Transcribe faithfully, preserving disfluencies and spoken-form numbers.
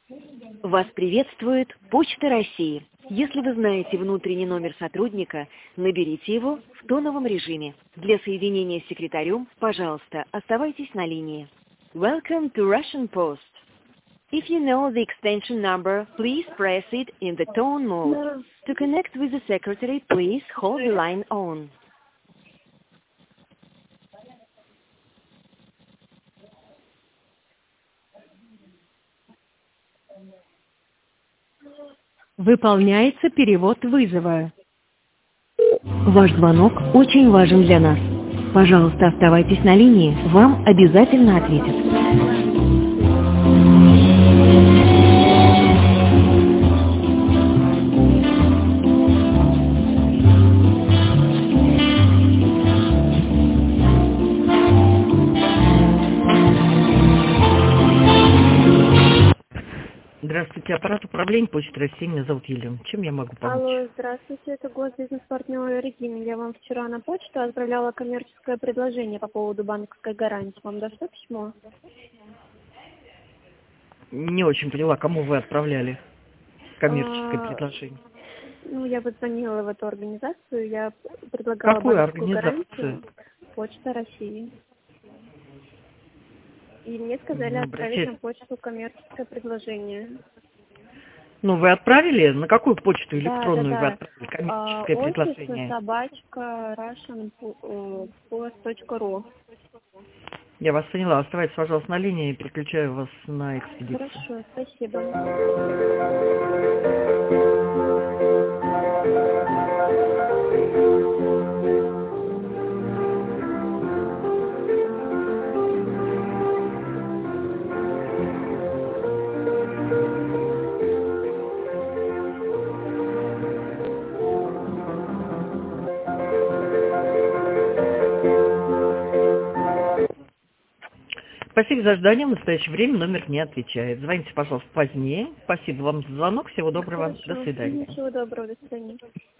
Вас приветствует Почта России. Если вы знаете внутренний номер сотрудника, наберите его в тоновом режиме. Для соединения с секретарем, пожалуйста, оставайтесь на линии. Welcome to Russian Post. If you know the extension number, please press it in the tone mode. To connect with the secretary, please hold the line on. Выполняется перевод вызова. Ваш звонок очень важен для нас. Пожалуйста, оставайтесь на линии, вам обязательно ответят. Здравствуйте, аппарат управления Почты России, меня зовут Елена. Чем я могу помочь? Алло, здравствуйте, это госбизнес-партнер Регина. Я вам вчера на почту отправляла коммерческое предложение по поводу банковской гарантии. Вам дошло письмо? Не очень поняла, кому вы отправляли коммерческое А, предложение. Ну, я вот звонила в эту организацию, я предлагала Какую банковскую организацию? гарантию Почта России. И мне сказали Ну, отправить обратите- на почту коммерческое предложение. Ну, вы отправили? На какую почту Да, электронную да, вы да. отправили коммерческое А, офис предложение? собачка russian post точка ру. Я вас поняла. Оставайтесь, пожалуйста, на линии, переключаю вас на экспедицию. Хорошо, спасибо. Спасибо за ожидание. В настоящее время номер не отвечает. Звоните, пожалуйста, позднее. Спасибо вам за звонок. Всего доброго. До Хорошо. свидания. Всего доброго, до свидания.